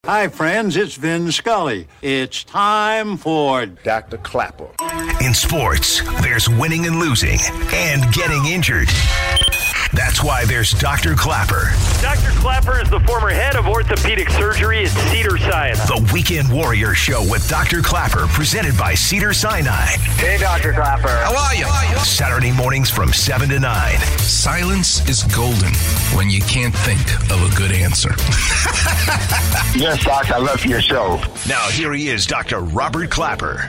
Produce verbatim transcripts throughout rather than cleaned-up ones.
Hi, friends. It's Vin Scully. It's time for Doctor Clapper. In sports, there's winning and losing and getting injured. That's why there's Doctor Clapper. Doctor Clapper is the former head of orthopedic surgery at Cedars-Sinai. The Weekend Warrior Show with Doctor Clapper, presented by Cedars-Sinai. Hey, Doctor Clapper. How are you? Saturday mornings from seven to nine. Silence is golden when you can't think of a good answer. Yes, Doc, I love your show. Now, here he is, Doctor Robert Clapper.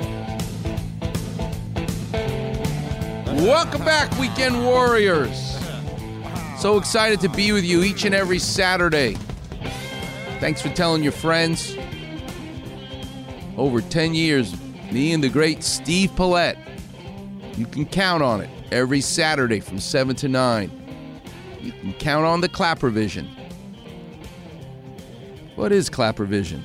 Welcome back, Weekend Warriors. So excited to be with you each and every Saturday. Thanks for telling your friends. Over ten years, me and the great Steve Paulette. You can count on it every Saturday from seven to nine. You can count on the Clapper Vision. What is Clapper Vision?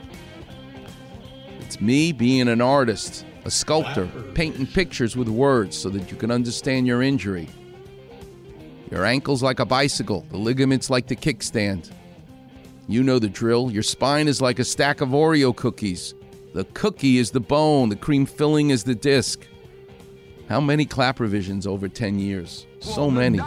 It's me being an artist, a sculptor, painting pictures with words so that you can understand your injury. Your ankle's like a bicycle, the ligaments like the kickstand. You know the drill. Your spine is like a stack of Oreo cookies. The cookie is the bone, the cream filling is the disc. How many Clapper Visions over ten years? So many.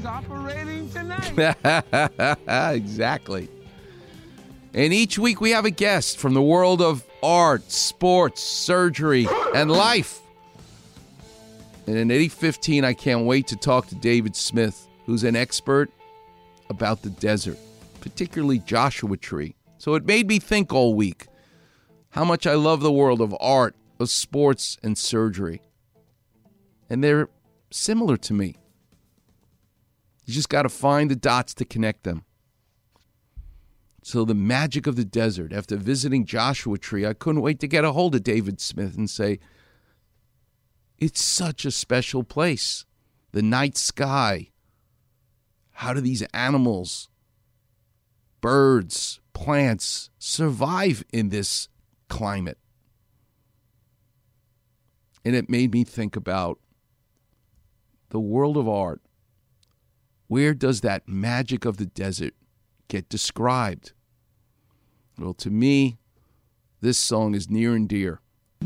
Exactly. And each week we have a guest from the world of art, sports, surgery, and life. And in eight fifteen, I can't wait to talk to David Smith, who's an expert about the desert, particularly Joshua Tree. So it made me think all week how much I love the world of art, of sports, and surgery. And they're similar to me. You just got to find the dots to connect them. So the magic of the desert, after visiting Joshua Tree, I couldn't wait to get a hold of David Smith and say, it's such a special place. The night sky. How do these animals, birds, plants survive in this climate? And it made me think about the world of art. Where does that magic of the desert get described? Well, to me, this song is near and dear.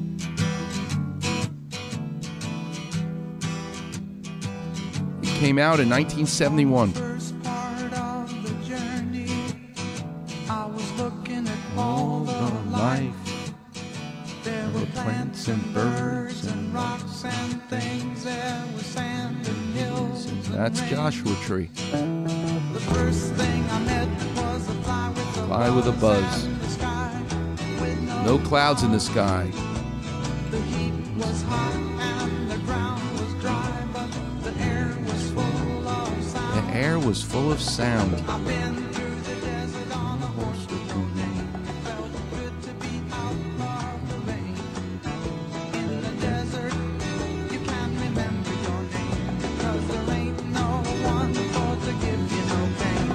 It came out in nineteen seventy-one. First part of the journey, I was looking at all the life. There were plants and birds and rocks and things. There was sand and hills. That's Joshua Tree. The first thing I met was a fly with a Fly with a buzz. in the sky, with No clouds in the sky. The heat was hot and the ground was dry, but the air was full of sound. The air was full of sound. I've been through the desert on a horse with no name. Felt good to be out of the rain. In the desert, you can't remember your name, because there ain't no one for to give you no pain.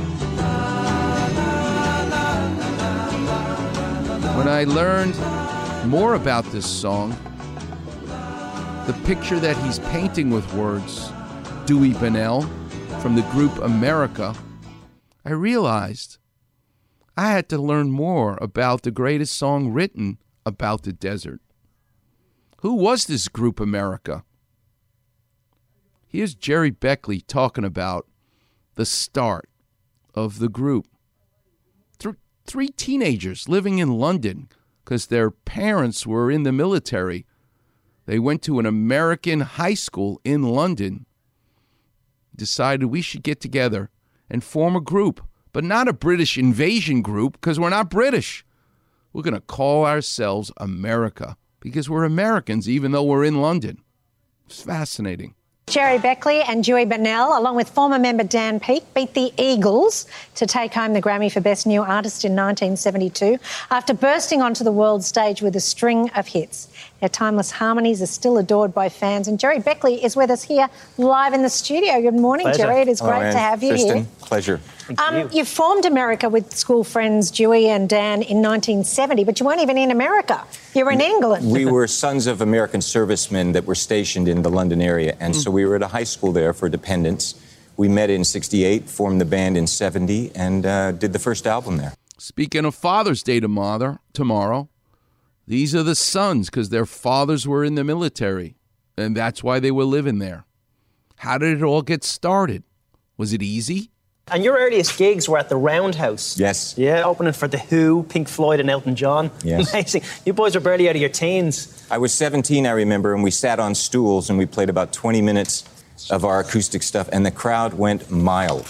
When I learned more about this song, the picture that he's painting with words, Dewey Bunnell, from the group America, I realized I had to learn more about the greatest song written about the desert. Who was this group America? Here's Jerry Beckley talking about the start of the group. Th- three teenagers living in London because their parents were in the military. They went to an American high school in London, decided we should get together and form a group, but not a British invasion group because we're not British. We're going to call ourselves America because we're Americans even though we're in London. It's fascinating. Jerry Beckley and Dewey Bunnell, along with former member Dan Peake, beat the Eagles to take home the Grammy for Best New Artist in nineteen seventy-two after bursting onto the world stage with a string of hits. Their timeless harmonies are still adored by fans, and Jerry Beckley is with us here live in the studio. Good morning, Pleasure. Jerry. It is Hello, great Anne. to have you Tristan, here. Pleasure. Um, you. you formed America with school friends Dewey and Dan in nineteen seventy, but you weren't even in America. You were in England. We were sons of American servicemen that were stationed in the London area, and mm. so we were at a high school there for dependents. We met in sixty-eight, formed the band in seventy, and uh, did the first album there. Speaking of Father's Day tomorrow, tomorrow, these are the sons because their fathers were in the military, and that's why they were living there. How did it all get started? Was it easy? And your earliest gigs were at the Roundhouse. Yes. Yeah, opening for The Who, Pink Floyd and Elton John. Yes. Amazing. You boys were barely out of your teens. I was seventeen, I remember, and we sat on stools and we played about twenty minutes of our acoustic stuff, and the crowd went mild.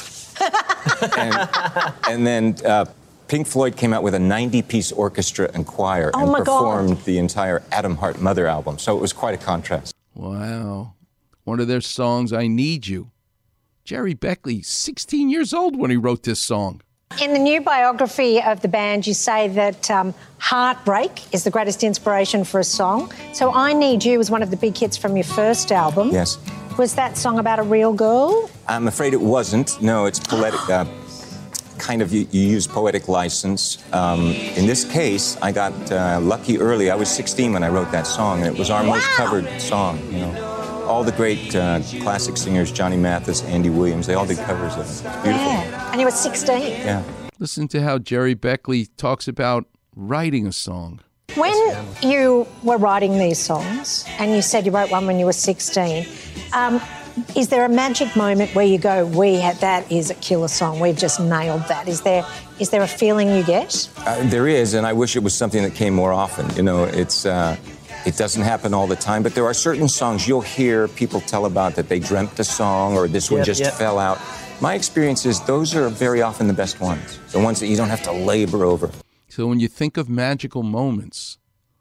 and, and then uh, Pink Floyd came out with a ninety-piece orchestra and choir Oh and my performed God. the entire Adam Hart Mother album. So it was quite a contrast. Wow. One of their songs, I Need You. Jerry Beckley, sixteen years old when he wrote this song. In the new biography of the band, you say that um, heartbreak is the greatest inspiration for a song. So I Need You was one of the big hits from your first album. Yes. Was that song about a real girl? I'm afraid it wasn't. No, it's poetic. Uh, kind of, you, you use poetic license. Um, in this case, I got uh, lucky early. I was sixteen when I wrote that song, and it was our Wow. most covered song, you know. All the great uh, classic singers, Johnny Mathis, Andy Williams, they all did covers of it. It's beautiful. Yeah. And you were sixteen. Yeah. Listen to how Jerry Beckley talks about writing a song. When you were writing these songs, and you said you wrote one when you were sixteen, um, is there a magic moment where you go, we had, that is a killer song, we've just nailed that? Is there is there a feeling you get? Uh, there is, and I wish it was something that came more often. You know, it's uh, it doesn't happen all the time, but there are certain songs you'll hear people tell about that they dreamt a song or this one Yep, just yep. fell out. My experience is those are very often the best ones, the ones that you don't have to labor over. So when you think of magical moments,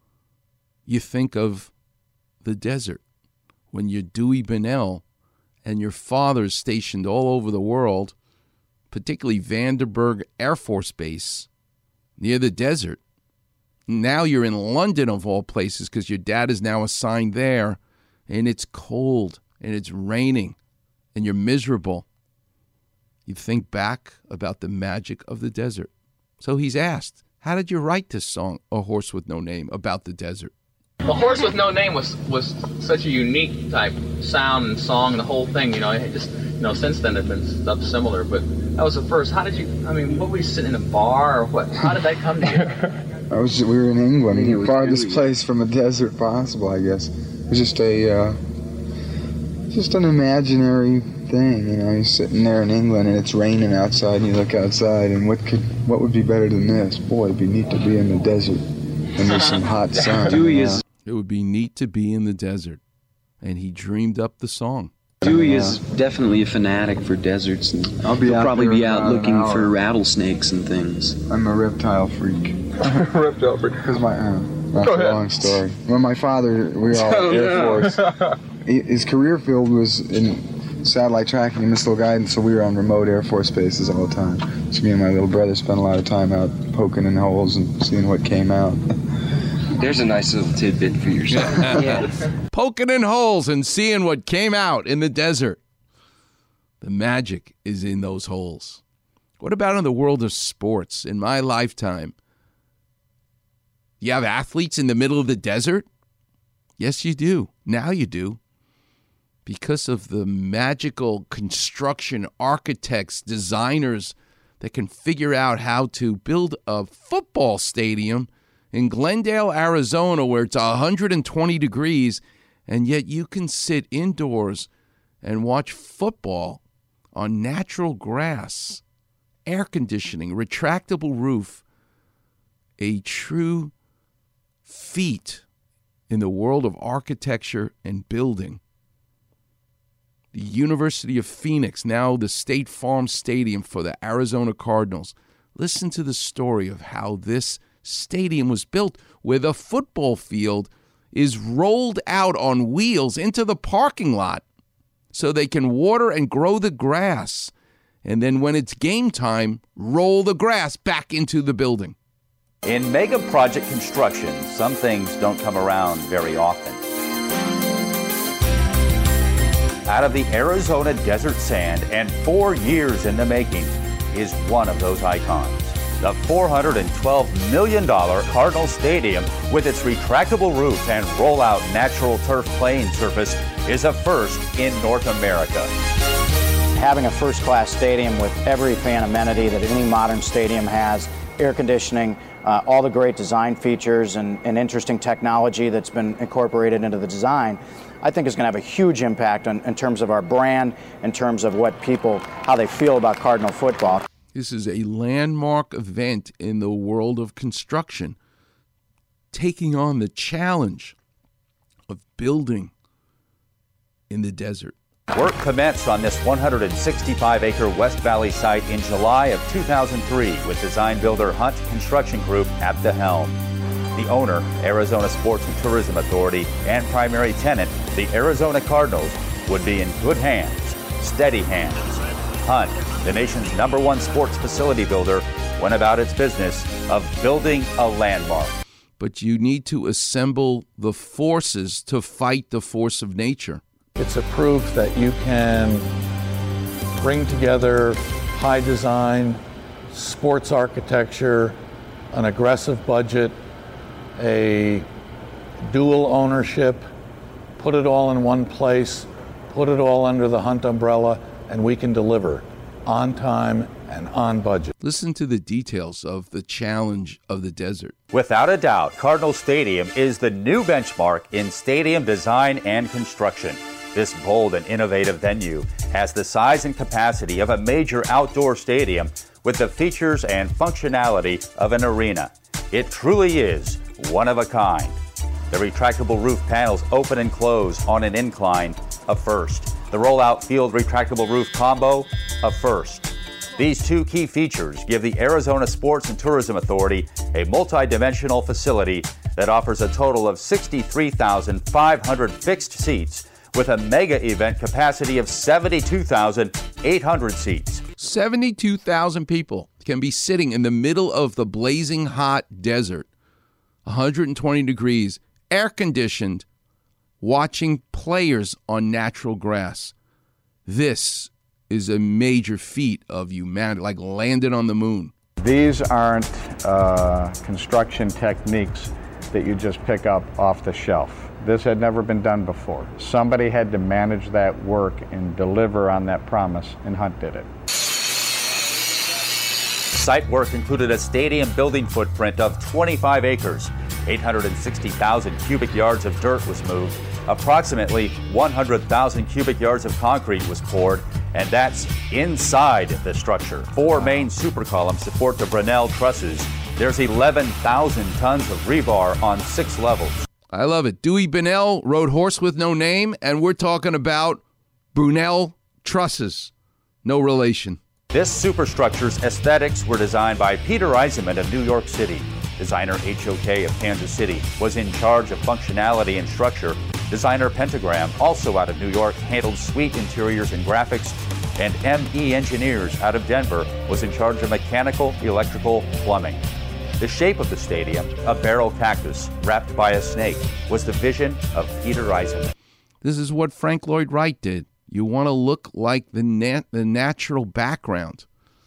you think of the desert. When you're Dewey Bunnell and your father's stationed all over the world, particularly Vandenberg Air Force Base, near the desert. Now you're in London, of all places, because your dad is now assigned there, and it's cold, and it's raining, and you're miserable. You think back about the magic of the desert. So he's asked, how did you write this song, A Horse with No Name, about the desert? A Horse with No Name was was such a unique type sound and song and the whole thing, you know, it just, you know, since then there's been stuff similar, but that was the first. How did you, I mean, what were you sitting in a bar or what? How did that come to you? I was, we were in England, the farthest place from a desert possible, I guess. It was just a, uh, just an imaginary thing, you know, you're sitting there in England and it's raining outside and you look outside and what could, what would be better than this? Boy, it'd be neat to be in the desert and there's some hot sun. Dewey is, It would be neat to be in the desert. And he dreamed up the song. Dewey is definitely a fanatic for deserts, and I'll be he'll out probably there be in out about an looking hour. for rattlesnakes and things. I'm a reptile freak. reptile freak. Because my, uh, that's Go a ahead. long story. Well, my father, we were all Oh, Air no. Force. He- His career field was in satellite tracking and missile guidance, so we were on remote Air Force bases all the time. So me and my little brother spent a lot of time out poking in holes and seeing what came out. There's a nice little tidbit for yourself. Yeah. Poking in holes and seeing what came out in the desert. The magic is in those holes. What about in the world of sports? In my lifetime, you have athletes in the middle of the desert? Yes, you do. Now you do. Because of the magical construction architects, designers that can figure out how to build a football stadium in Glendale, Arizona, where it's one hundred twenty degrees, and yet you can sit indoors and watch football on natural grass, air conditioning, retractable roof, a true feat in the world of architecture and building. The University of Phoenix, now the State Farm Stadium for the Arizona Cardinals. Listen to the story of how this stadium was built, where the football field is rolled out on wheels into the parking lot so they can water and grow the grass. And then when it's game time, roll the grass back into the building. In mega project construction, some things don't come around very often. Out of the Arizona desert sand and four years in the making is one of those icons. The four hundred twelve million dollars Cardinal Stadium, with its retractable roof and rollout natural turf playing surface, is a first in North America. Having a first-class stadium with every fan amenity that any modern stadium has air conditioning, uh, all the great design features and, and interesting technology that's been incorporated into the design, I think is going to have a huge impact on, in terms of our brand, in terms of what people, how they feel about Cardinal football. This is a landmark event in the world of construction, taking on the challenge of building in the desert. Work commenced on this one hundred sixty-five acre West Valley site in July of two thousand three with design builder Hunt Construction Group at the helm. The owner, Arizona Sports and Tourism Authority, and primary tenant, the Arizona Cardinals, would be in good hands, steady hands. Hunt, the nation's number one sports facility builder, went about its business of building a landmark. But you need to assemble the forces to fight the force of nature. It's a proof that you can bring together high design, sports architecture, an aggressive budget, a dual ownership, put it all in one place, put it all under the Hunt umbrella, and we can deliver on time and on budget. Listen to the details of the challenge of the desert. Without a doubt, Cardinal Stadium is the new benchmark in stadium design and construction. This bold and innovative venue has the size and capacity of a major outdoor stadium with the features and functionality of an arena. It truly is one of a kind. The retractable roof panels open and close on an incline, a first. The rollout field retractable roof combo, a first. These two key features give the Arizona Sports and Tourism Authority a multi-dimensional facility that offers a total of sixty-three thousand five hundred fixed seats with a mega event capacity of seventy-two thousand eight hundred seats. seventy-two thousand people can be sitting in the middle of the blazing hot desert, one hundred twenty degrees, air conditioned, watching players on natural grass. This is a major feat of humanity, like landing on the moon. These aren't uh, construction techniques that you just pick up off the shelf. This had never been done before. Somebody had to manage that work and deliver on that promise, and Hunt did it. Site work included a stadium building footprint of twenty-five acres. eight hundred sixty thousand cubic yards of dirt was moved. Approximately one hundred thousand cubic yards of concrete was poured, and that's inside the structure. Four main super columns support the Brunel trusses. There's eleven thousand tons of rebar on six levels. I love it. Dewey Bunnell rode Horse with No Name, and we're talking about Brunel trusses. No relation. This superstructure's aesthetics were designed by Peter Eisenman of New York City. Designer H O K of Kansas City was in charge of functionality and structure. Designer Pentagram, also out of New York, handled suite interiors and graphics. And M E Engineers out of Denver was in charge of mechanical, electrical, plumbing. The shape of the stadium, a barrel cactus wrapped by a snake, was the vision of Peter Eisenman. This is what Frank Lloyd Wright did. You want to look like the nat- the natural background.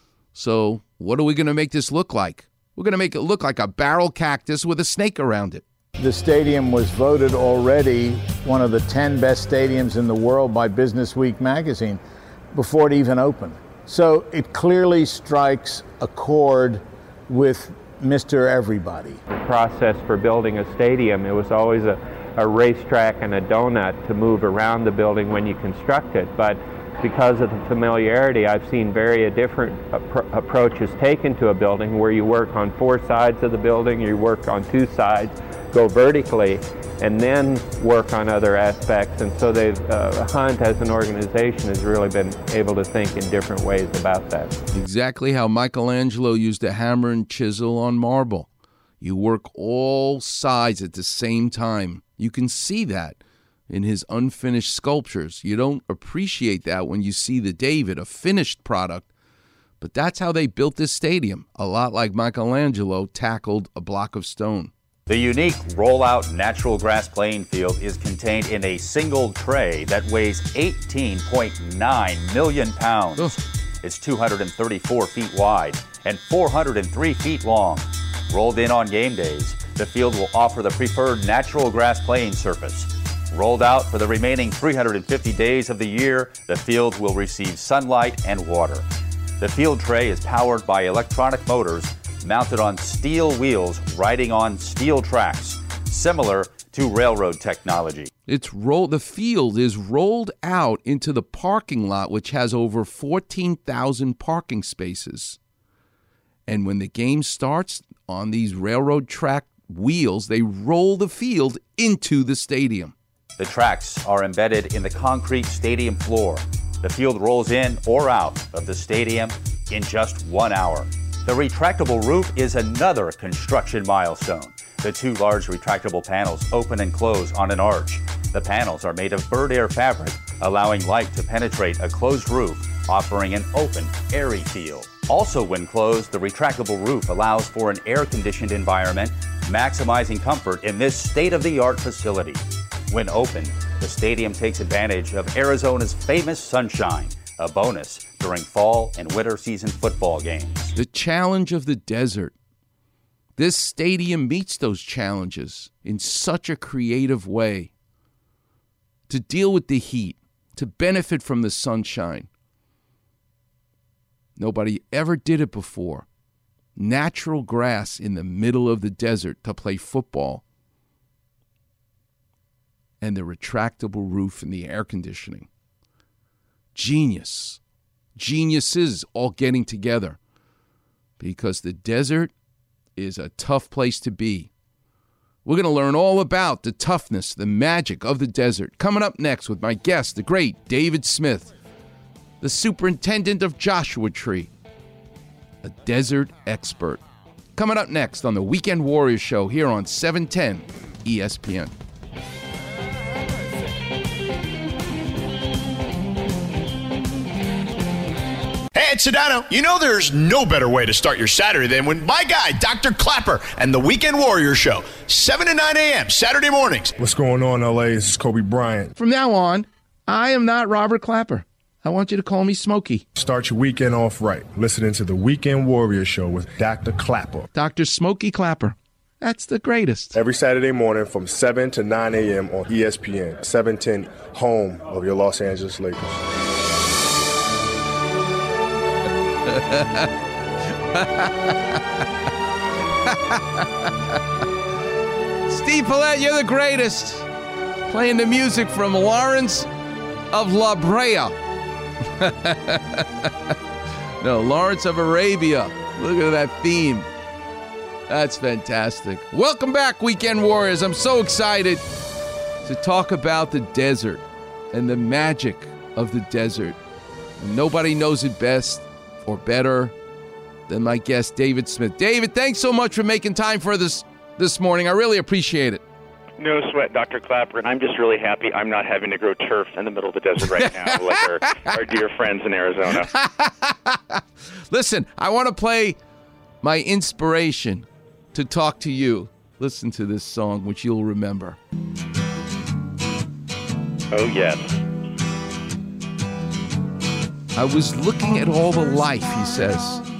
So what are we going to make this look like? We're going to make it look like a barrel cactus with a snake around it. The stadium was voted already one of the ten best stadiums in the world by Business Week magazine before it even opened. So it clearly strikes a chord with Mister Everybody. The process for building a stadium, it was always a, a racetrack and a donut to move around the building when you construct it. But because of the familiarity, I've seen very different appro- approaches taken to a building where you work on four sides of the building, you work on two sides, go vertically, and then work on other aspects. And so they've, uh, Hunt as an organization has really been able to think in different ways about that. Exactly how Michelangelo used a hammer and chisel on marble. You work all sides at the same time. You can see that in his unfinished sculptures. You don't appreciate that when you see the David, a finished product. But that's how they built this stadium, a lot like Michelangelo tackled a block of stone. The unique rollout natural grass playing field is contained in a single tray that weighs eighteen point nine million pounds. Ugh. It's two hundred thirty-four feet wide and four hundred three feet long. Rolled in on game days, the field will offer the preferred natural grass playing surface. Rolled out for the remaining three hundred fifty days of the year, the field will receive sunlight and water. The field tray is powered by electronic motors mounted on steel wheels, riding on steel tracks, similar to railroad technology. It's roll. The field is rolled out into the parking lot, which has over fourteen thousand parking spaces. And when the game starts on these railroad track wheels, they roll the field into the stadium. The tracks are embedded in the concrete stadium floor. The field rolls in or out of the stadium in just one hour. The retractable roof is another construction milestone. The two large retractable panels open and close on an arch. The panels are made of bird air fabric, allowing light to penetrate a closed roof, offering an open, airy feel. Also, when closed, the retractable roof allows for an air-conditioned environment, maximizing comfort in this state-of-the-art facility. When open, the stadium takes advantage of Arizona's famous sunshine, a bonus during fall and winter season football games. The challenge of the desert. This stadium meets those challenges in such a creative way. To deal with the heat, to benefit from the sunshine. Nobody ever did it before. Natural grass in the middle of the desert to play football. And the retractable roof and the air conditioning. Genius. Geniuses all getting together. Because the desert is a tough place to be. We're going to learn all about the toughness, the magic of the desert. Coming up next with my guest, the great David Smith, the superintendent of Joshua Tree, a desert expert. Coming up next on the Weekend Warriors Show here on seven ten E S P N. Hey, it's Sedano. You know there's no better way to start your Saturday than when my guy, Doctor Clapper, and the Weekend Warrior Show, seven to nine a.m. Saturday mornings. What's going on, L A? This is Kobe Bryant. From now on, I am not Robert Clapper. I want you to call me Smokey. Start your weekend off right, listening to the Weekend Warrior Show with Doctor Clapper. Doctor Smokey Clapper. That's the greatest. Every Saturday morning from seven to nine a.m. on E S P N, seven ten, home of your Los Angeles Lakers. Steve Paulette, you're the greatest. Playing the music from Lawrence of La Brea. No, Lawrence of Arabia. Look at that theme. That's fantastic. Welcome back, Weekend Warriors. I'm so excited to talk about the desert and the magic of the desert. And nobody knows it best or better than my guest, David Smith. David, thanks so much for making time for this this morning. I really appreciate it. No sweat, Doctor Clapper, and I'm just really happy I'm not having to grow turf in the middle of the desert right now like our, our dear friends in Arizona. Listen, I want to play my inspiration to talk to you. Listen to this song, which you'll remember. Oh, yes. I was looking at all the life, he says.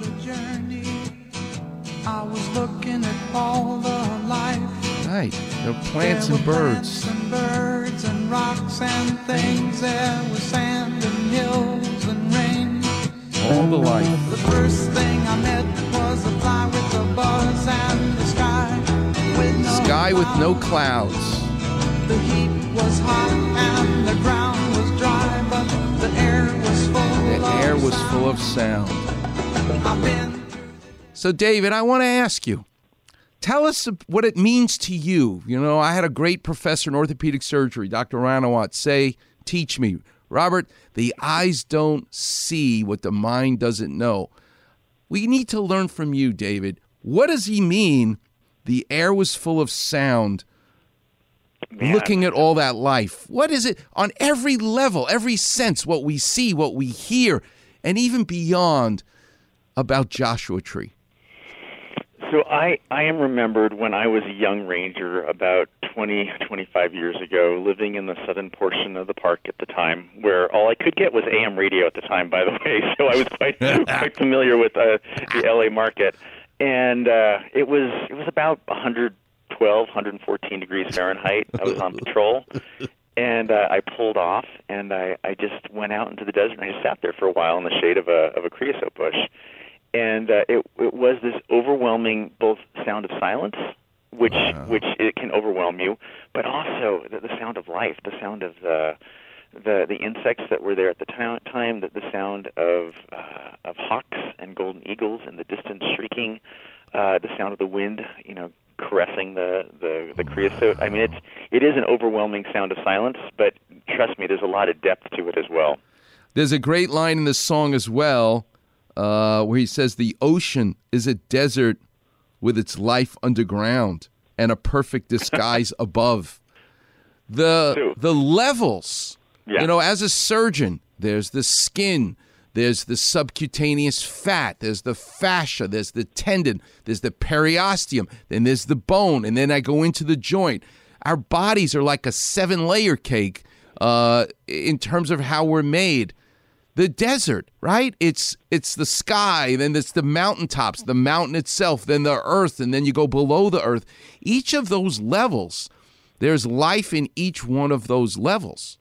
I was looking at all the life. Right, there are plants and birds. Plants and birds and rocks and things. There was sand and hills and rain. All the life. The first thing I met was a fly with a buzz and the sky with no Sky with no clouds. clouds. The heat was hot and the ground was dry, but the air was full The of air was sound. full of sound. I've been So, David, I want to ask you, tell us what it means to you. You know, I had a great professor in orthopedic surgery, Doctor Ranawat, say, teach me, Robert, the eyes don't see what the mind doesn't know. We need to learn from you, David. What does he mean, the air was full of sound, Man. looking at all that life? What is it on every level, every sense, what we see, what we hear, and even beyond about Joshua Tree? So I, I am remembered when I was a young ranger about twenty, twenty-five years ago, living in the southern portion of the park at the time, where all I could get was A M radio at the time, by the way, so I was quite quite familiar with uh, the L A market. And uh, it was it was about one twelve, one fourteen degrees Fahrenheit. I was on patrol, and uh, I pulled off, and I, I just went out into the desert, and I just sat there for a while in the shade of a of a creosote bush. and uh, it, it was this overwhelming both sound of silence, which wow. which it can overwhelm you, but also the, the sound of life, the sound of the the the insects that were there at the t- time, the, the sound of uh, of hawks and golden eagles in the distance shrieking, uh, the sound of the wind, you know, caressing the, the, the creosote. I mean, it's it is an overwhelming sound of silence, but trust me, there's a lot of depth to it as well. There's a great line in this song as well, uh, where he says, "The ocean is a desert with its life underground and a perfect disguise above." The the levels, yeah. you know, as a surgeon, there's the skin, there's the subcutaneous fat, there's the fascia, there's the tendon, there's the periosteum, then there's the bone, and then I go into the joint. Our bodies are like a seven-layer cake uh, in terms of how we're made. The desert, right? It's it's the sky, then it's the mountaintops, the mountain itself, then the earth, and then you go below the earth. Each of those levels, there's life in each one of those levels.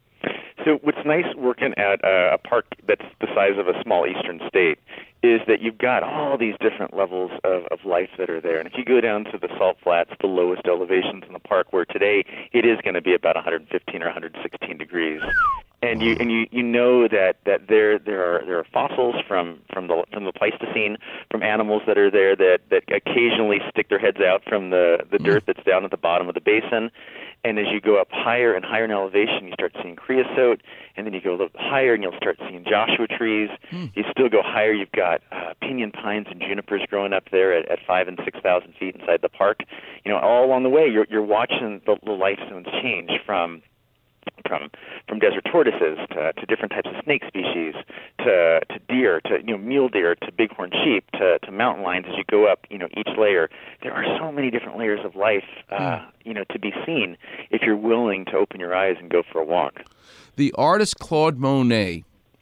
So what's nice working at a, a park that's the size of a small eastern state is that you've got all these different levels of, of life that are there. And if you go down to the Salt Flats, the lowest elevations in the park, where today it is going to be about one hundred fifteen or one hundred sixteen degrees, and you and you, you know that, that there there are there are fossils from, from the from the Pleistocene, from animals that are there that, that occasionally stick their heads out from the, the dirt that's down at the bottom of the basin. And as you go up higher and higher in elevation, you start seeing creosote, and then you go a little higher and you'll start seeing Joshua trees. Mm. You still go higher, you've got uh, pinyon pines and junipers growing up there at, at five and six thousand feet inside the park. You know, all along the way, you're you're watching the, the life zones change from from from desert tortoises to, to different types of snake species, to to deer, to you know mule deer, to bighorn sheep, to, to mountain lions. As you go up, you know each layer, there are so many different layers of life, uh, you know, to be seen if you're willing to open your eyes and go for a walk. The artist Claude Monet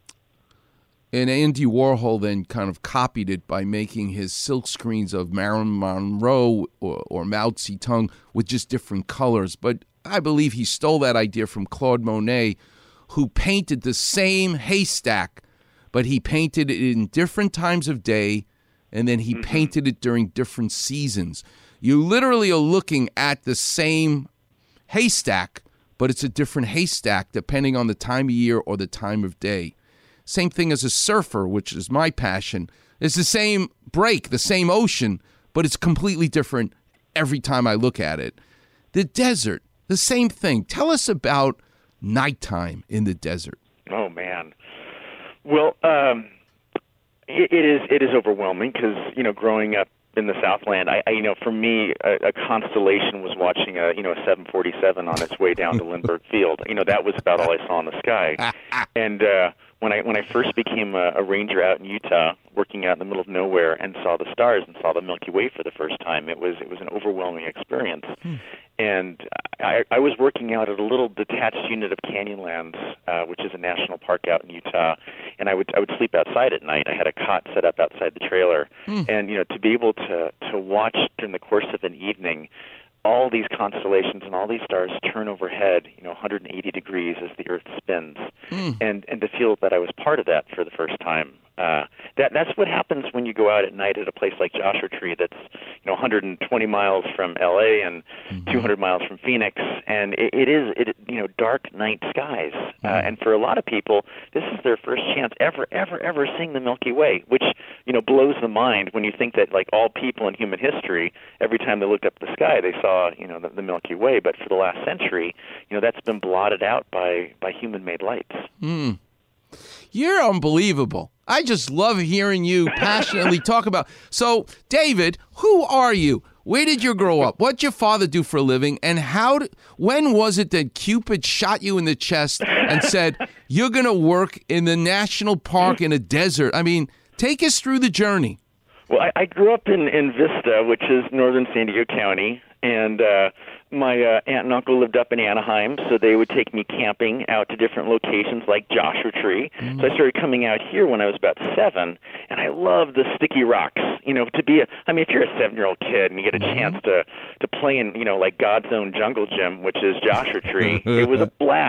and Andy Warhol then kind of copied it by making his silk screens of Marilyn Monroe or, or Mao Zedong with just different colors, but I believe he stole that idea from Claude Monet, who painted the same haystack, but he painted it in different times of day, and then he mm-hmm. painted it during different seasons. You literally are looking at the same haystack, but it's a different haystack depending on the time of year or the time of day. Same thing as a surfer, which is my passion. It's the same break, the same ocean, but it's completely different every time I look at it. The desert. The same thing. Tell us about nighttime in the desert. Oh, man. Well, um, it, it is it is overwhelming because, you know, growing up in the Southland, I, I you know, for me, a, a constellation was watching a, you know, a seven forty-seven on its way down to Lindbergh Field. You know, that was about all I saw in the sky. And uh, when I when I first became a, a ranger out in Utah, working out in the middle of nowhere, and saw the stars and saw the Milky Way for the first time, it was it was an overwhelming experience. Hmm. And I, I was working out at a little detached unit of Canyonlands, uh, which is a national park out in Utah, and I would I would sleep outside at night. I had a cot set up outside the trailer, hmm. and you know to be able to to watch during the course of an evening all these constellations and all these stars turn overhead, you know, one hundred eighty degrees as the Earth spins, mm. and and to feel that I was part of that for the first time. Uh, that that's what happens when you go out at night at a place like Joshua Tree, that's you know one hundred twenty miles from L A and mm-hmm. two hundred miles from Phoenix, and it, it is it you know dark night skies, mm-hmm. uh, and for a lot of people, this is their first chance ever ever ever seeing the Milky Way, which you know blows the mind when you think that like all people in human history, every time they looked up at the sky, they saw you know the, the Milky Way, but for the last century, you know that's been blotted out by by human-made lights. Mm. You're unbelievable. I just love hearing you passionately talk about. So, David, who are you? Where did you grow up? What'd your father do for a living? And how? Did, when was it that Cupid shot you in the chest and said, you're going to work in the national park in a desert? I mean, take us through the journey. Well, I, I grew up in, in Vista, which is northern San Diego County, and uh, my uh, aunt and uncle lived up in Anaheim, so they would take me camping out to different locations like Joshua Tree. Mm. So I started coming out here when I was about seven, and I loved the sticky rocks. You know, to be a, I mean, if you're a seven-year-old kid and you get a chance to, to play in, you know, like God's own jungle gym, which is Joshua Tree, it was a blast.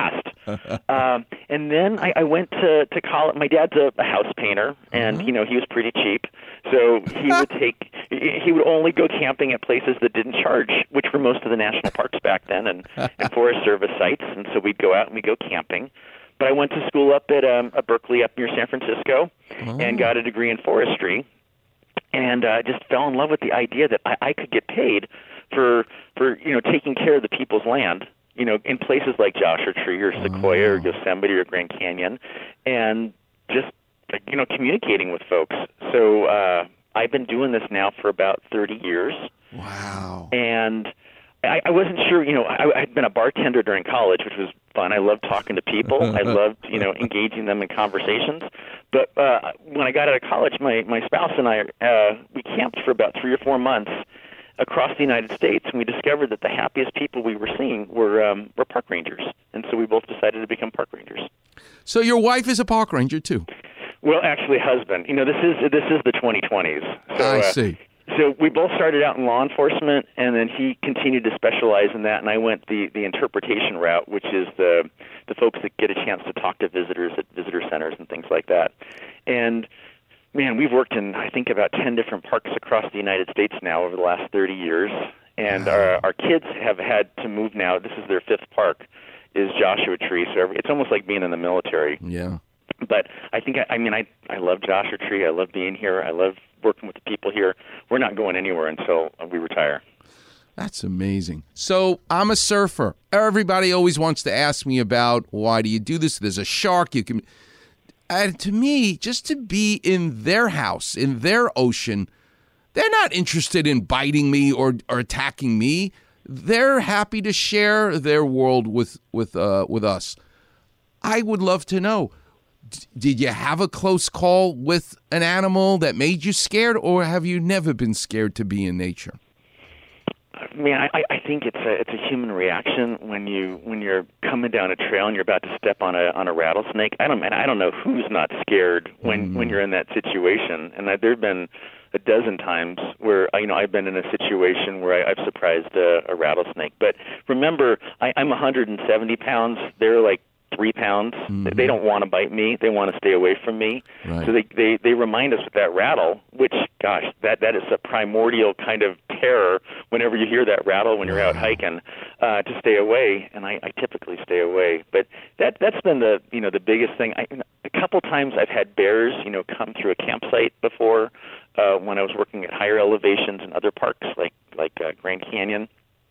um, and then I, I went to, to college. My dad's a, a house painter, and, you know, he was pretty cheap. So he would take, he would only go camping at places that didn't charge, which were most of the national parks back then and, and Forest Service sites. And so we'd go out and we'd go camping. But I went to school up at, um, at Berkeley up near San Francisco Oh. and got a degree in forestry. And uh, just fell in love with the idea that I, I could get paid for, for, you know, taking care of the people's land, you know, in places like Joshua Tree or Sequoia or Yosemite or Grand Canyon, and just, you know, communicating with folks. So uh, I've been doing this now for about thirty years. Wow. And I, I wasn't sure, you know, I, I'd been a bartender during college, which was fun. I loved talking to people. I loved, you know, engaging them in conversations. But uh, when I got out of college, my, my spouse and I, uh, we camped for about three or four months across the United States, and we discovered that the happiest people we were seeing were um, were park rangers. And so we both decided to become park rangers. So your wife is a park ranger, too? Well, actually, husband. You know, this is this is the twenty twenties. So, I uh, see. So we both started out in law enforcement, and then he continued to specialize in that, and I went the, the interpretation route, which is the the folks that get a chance to talk to visitors at visitor centers and things like that. And, man, we've worked in, I think, about ten different parks across the United States now over the last thirty years, and our, our kids have had to move now. This is their fifth park, is Joshua Tree, so every, it's almost like being in the military. Yeah. But I think, I, I mean, I, I love Joshua Tree. I love being here. I love working with the people here. We're not going anywhere until we retire. That's amazing. So I'm a surfer. Everybody always wants to ask me about, why do you do this? There's a shark. You can. And to me, just to be in their house, in their ocean, they're not interested in biting me or, or attacking me. They're happy to share their world with with uh, with us. I would love to know, d- did you have a close call with an animal that made you scared, or have you never been scared to be in nature? I mean, I, I think it's a it's a human reaction when you when you're coming down a trail and you're about to step on a on a rattlesnake. I don't I don't know who's not scared when, Mm-hmm. when you're in that situation. And I, there've been a dozen times where you know I've been in a situation where I, I've surprised a, a rattlesnake. But remember, I, I'm one hundred seventy pounds. They're like three pounds. Mm-hmm. They don't want to bite me. They want to stay away from me. Right. So they, they, they remind us with that rattle, which, gosh, that, that is a primordial kind of terror whenever you hear that rattle when you're out hiking, uh, to stay away. And I, I typically stay away. But that, that's been the, you know, the biggest thing. I, a couple times I've had bears, you know, come through a campsite before uh, when I was working at higher elevations in other parks like, like uh, Grand Canyon.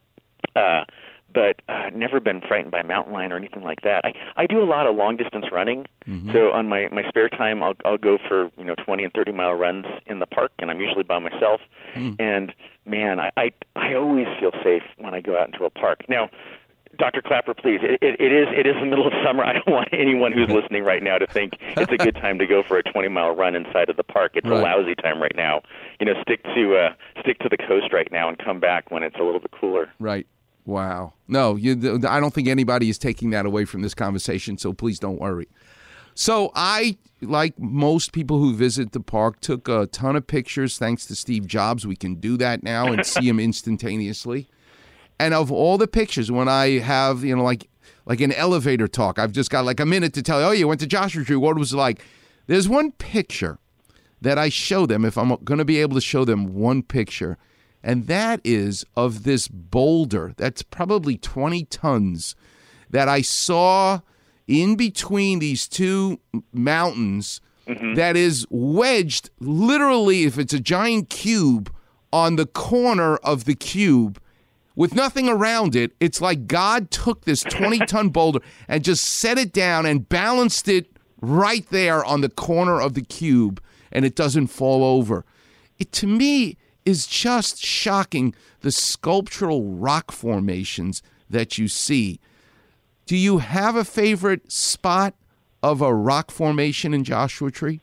Uh, but uh, never been frightened by a mountain lion or anything like that. I, I do a lot of long distance running, Mm-hmm. so on my, my spare time, I'll I'll go for you know twenty and thirty mile runs in the park, and I'm usually by myself. Mm. And man, I, I I always feel safe when I go out into a park. Now, Doctor Clapper, please, it, it, it is it is the middle of summer. I don't want anyone who's listening right now to think it's a good time to go for a twenty mile run inside of the park. It's Right. a lousy time right now. You know, stick to uh, stick to the coast right now and come back when it's a little bit cooler. Right. Wow. No, you, I don't think anybody is taking that away from this conversation, so please don't worry. So I, like most people who visit the park, took a ton of pictures. Thanks to Steve Jobs, we can do that now and see them instantaneously. And of all the pictures, when I have, you know, like like an elevator talk, I've just got like a minute to tell you, oh, you went to Joshua Tree, what was it like? There's one picture that I show them, if I'm going to be able to show them one picture, and that is of this boulder that's probably twenty tons that I saw in between these two mountains that is wedged literally, if it's a giant cube, on the corner of the cube with nothing around it. It's like God took this twenty-ton boulder and just set it down and balanced it right there on the corner of the cube, and it doesn't fall over. It, to me, is just shocking, the sculptural rock formations that you see. Do you have a favorite spot of a rock formation in Joshua Tree?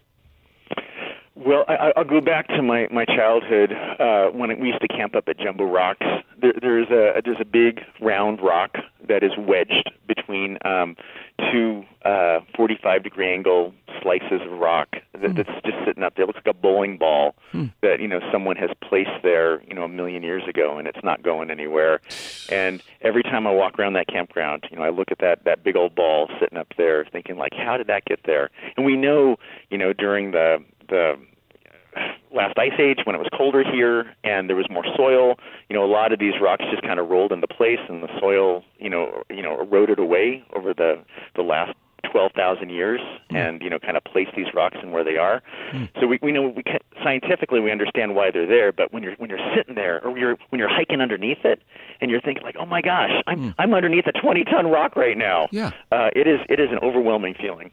Well, I, I'll go back to my my childhood uh, when we used to camp up at Jumbo Rocks. There, there's a there's a big round rock that is wedged between between um, two uh, forty-five degree angle slices of rock that, Hmm. that's just sitting up there. It looks like a bowling ball Hmm. that, you know, someone has placed there, you know, a million years ago, and it's not going anywhere. And every time I walk around that campground, you know, I look at that, that big old ball sitting up there thinking, like, how did that get there? And we know, you know, during the the last ice age when it was colder here and there was more soil, you know, a lot of these rocks just kind of rolled into place and the soil, you know, you know, eroded away over the the last twelve thousand years and, you know, kind of placed these rocks in where they are. So we, we know we can, scientifically we understand why they're there, but when you're when you're sitting there or you're when you're hiking underneath it and you're thinking like, oh my gosh, I'm I'm underneath a twenty ton rock right now. Yeah. Uh, it is it is an overwhelming feeling.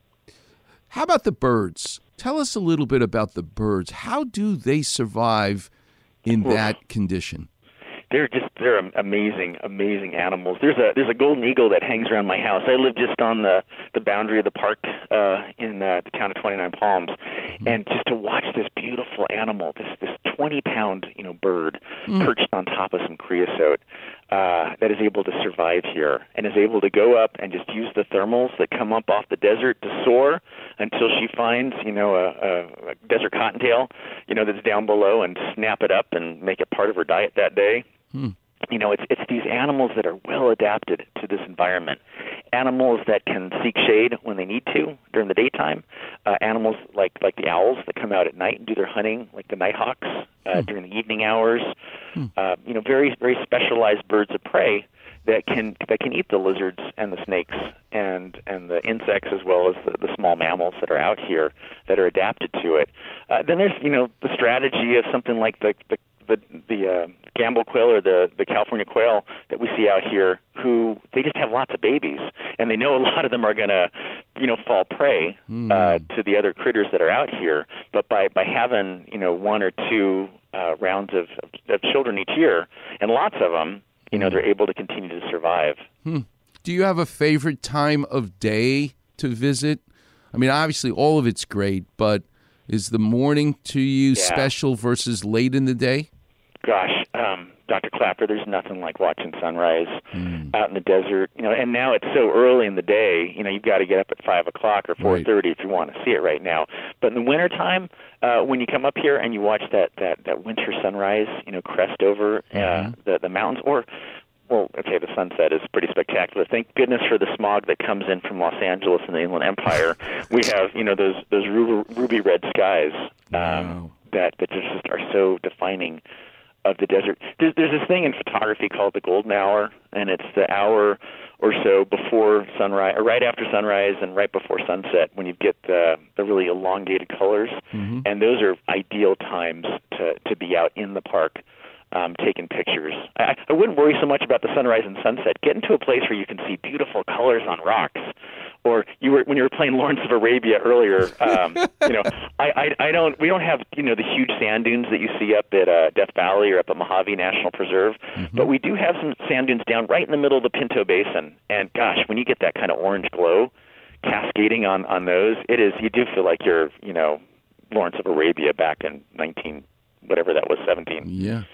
How about the birds? Tell us a little bit about the birds. How do they survive in that condition? They're just they're amazing, amazing animals. There's a there's a golden eagle that hangs around my house. I live just on the, the boundary of the park uh, in uh, the town of twenty-nine Palms, and just to watch this beautiful animal, this this twenty pound you know bird Mm. perched on top of some creosote uh, that is able to survive here and is able to go up and just use the thermals that come up off the desert to soar until she finds you know a, a, a desert cottontail you know that's down below and snap it up and make it part of her diet that day. You know, it's it's these animals that are well adapted to this environment. Animals that can seek shade when they need to during the daytime. Uh, animals like like the owls that come out at night and do their hunting, like the nighthawks uh, during the evening hours. Uh, you know, very very specialized birds of prey that can that can eat the lizards and the snakes and and the insects as well as the, the small mammals that are out here that are adapted to it. Uh, then there's you know the strategy of something like the the the, the uh, Gamble quail or the, the California quail that we see out here, who they just have lots of babies, and they know a lot of them are going to, you know, fall prey uh, to the other critters that are out here. But by, by having, you know, one or two uh, rounds of, of, of children each year, and lots of them, you know, they're able to continue to survive. Hmm. Do you have a favorite time of day to visit? I mean, obviously all of it's great, but is the morning to you Yeah. special versus late in the day? Gosh, um, Doctor Clapper, there's nothing like watching sunrise out in the desert. You know, and now it's so early in the day. You know, you've got to get up at five o'clock or four thirty if you want to see it right now. But in the wintertime, uh, when you come up here and you watch that that that winter sunrise, you know, crest over uh, the the mountains, or well, okay, the sunset is pretty spectacular. Thank goodness for the smog that comes in from Los Angeles and the Inland Empire. We have, you know, those those ruby, ruby red skies um, that that just are so defining of the desert. There's, there's this thing in photography called the golden hour, and it's the hour or so before sunrise, or right after sunrise and right before sunset, when you get the the really elongated colors, and those are ideal times to to be out in the park. Um, taking pictures. I, I wouldn't worry so much about the sunrise and sunset. Get into a place where you can see beautiful colors on rocks. Or you were when you were playing Lawrence of Arabia earlier. Um, you know, I, I I don't. We don't have you know the huge sand dunes that you see up at uh, Death Valley or up at Mojave National Preserve, but we do have some sand dunes down right in the middle of the Pinto Basin. And gosh, when you get that kind of orange glow cascading on on those, it is you do feel like you're you know Lawrence of Arabia back in nineteen whatever that was seventeen. Yeah.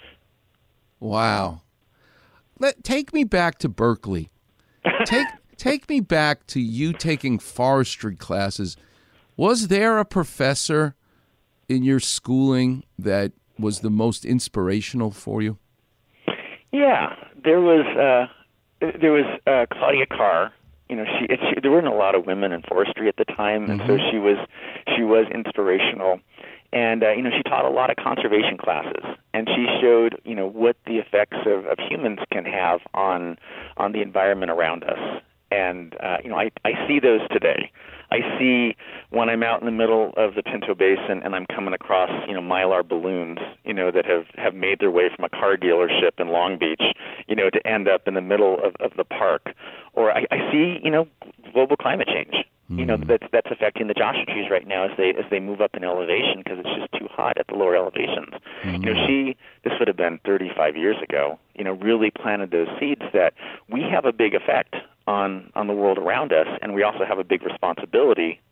Wow. Let take me back to Berkeley. Take take me back to you taking forestry classes. Was there a professor in your schooling that was the most inspirational for you? Yeah, there was uh, there was uh, Claudia Carr. You know, she, it, she there weren't a lot of women in forestry at the time, and so she was she was inspirational. And, uh, you know, she taught a lot of conservation classes, and she showed, you know, what the effects of, of humans can have on on the environment around us. And, uh, you know, I, I see those today. I see when I'm out in the middle of the Pinto Basin and I'm coming across, you know, Mylar balloons, you know, that have, have made their way from a car dealership in Long Beach, you know, to end up in the middle of, of the park. Or I, I see, you know, global climate change. You know, that's that's affecting the Joshua trees right now as they as they move up in elevation because it's just too hot at the lower elevations. You know, she this would have been thirty-five years ago. You know, really planted those seeds that we have a big effect on on the world around us, and we also have a big responsibility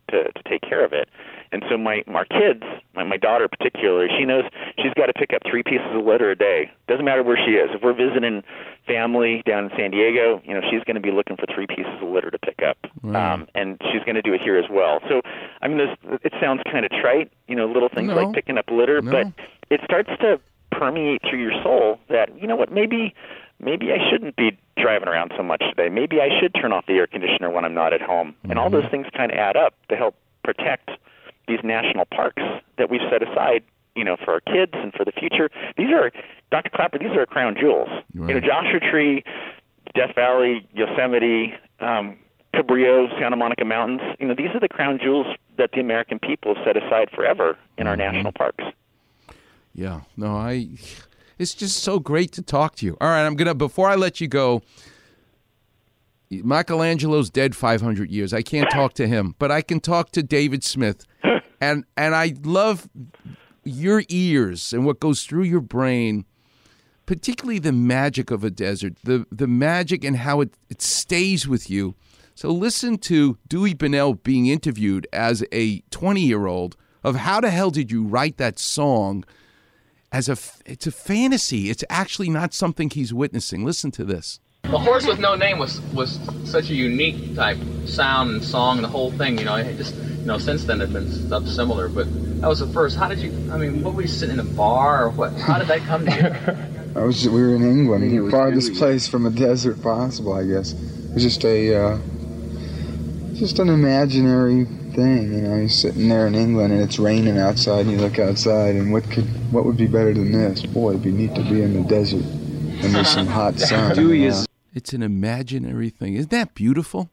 to, to take care of it. And so my our kids, my, my daughter particularly, she knows she's got to pick up three pieces of litter a day. Doesn't matter where she is. If we're visiting family down in San Diego, you know, she's going to be looking for three pieces of litter to pick up. Right. Um, and she's going to do it here as well. So, I mean, there's, it sounds kind of trite, you know, little things No. like picking up litter, No. but it starts to permeate through your soul that, you know what, maybe maybe I shouldn't be driving around so much today. Maybe I should turn off the air conditioner when I'm not at home. Mm-hmm. And all those things kind of add up to help protect these national parks that we've set aside, you know, for our kids and for the future. These are, Doctor Clapper, these are our crown jewels. Right. You know, Joshua Tree, Death Valley, Yosemite, um, Cabrillo, Santa Monica Mountains, you know, these are the crown jewels that the American people set aside forever in our Mm-hmm. national parks. Yeah, no, I. It's just so great to talk to you. All right, I'm gonna before I let you go. Michelangelo's dead five hundred years. I can't talk to him, but I can talk to David Smith, and and I love your ears and what goes through your brain, particularly the magic of a desert, the the magic and how it, it stays with you. So listen to Dewey Bunnell being interviewed as a twenty-year-old of how the hell did you write that song? As a, it's a fantasy. It's actually not something he's witnessing. Listen to this. The Horse with No Name was was such a unique type sound and song and the whole thing. You know, it just you know since then there've been stuff similar, but that was the first. How did you? I mean, what were you sitting in a bar or what? How did that come to you? I was. We were in England, the farthest place from a desert possible, I guess. It was just a, uh, just an imaginary thing, you know. You're sitting there in England and it's raining outside, and you look outside, and what could, what would be better than this? Boy, it'd be neat to be in the desert and there's some hot sun. Dewey you is. know. It's an imaginary thing. Isn't that beautiful?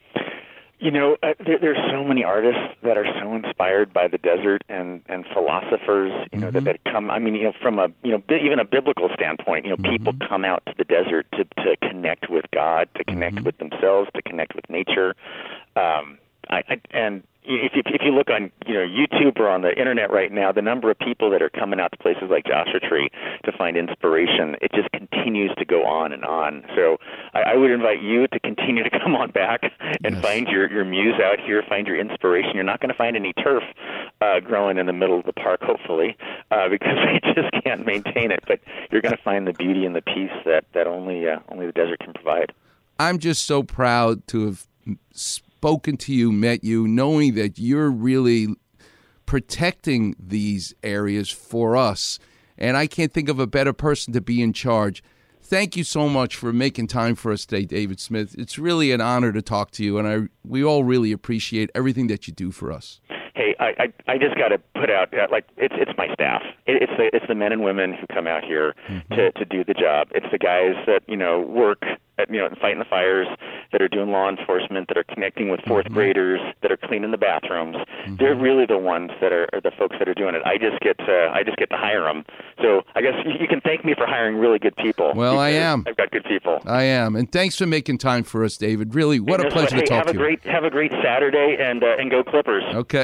You know, uh, there, there's so many artists that are so inspired by the desert, and, and philosophers, you know, Mm-hmm. that, that come. I mean, you know, from a you know bi- even a biblical standpoint, you know, Mm-hmm. people come out to the desert to to connect with God, to connect Mm-hmm. with themselves, to connect with nature. Um, I, I and if, if if you look on you know YouTube or on the internet right now, the number of people that are coming out to places like Joshua Tree to find inspiration, it just continues to go on and on. So I, I would invite you to continue to come on back and Yes. find your, your muse out here, find your inspiration. You're not going to find any turf uh, growing in the middle of the park, hopefully, uh, because we just can't maintain it. But you're going to find the beauty and the peace that that only uh, only the desert can provide. I'm just so proud to have spoken to you, met you, knowing that you're really protecting these areas for us. And I can't think of a better person to be in charge. Thank you so much for making time for us today, David Smith. It's really an honor to talk to you, and I we all really appreciate everything that you do for us. Hey, I I, I just got to put out uh, like it's it's my staff. It, it's the it's the men and women who come out here Mm-hmm. to to do the job. It's the guys that you know work at, you know fighting the fires, that are doing law enforcement, that are connecting with fourth Mm-hmm. graders, that are cleaning the bathrooms. They're really the ones that are, are the folks that are doing it. I just get to I just get to hire them. So I guess you, you can thank me for hiring really good people. Well, I because am. I've got good people. I am. And thanks for making time for us, David. Really, what a And pleasure hey, to talk have to a you. great have a great Saturday and uh, and go Clippers. Okay.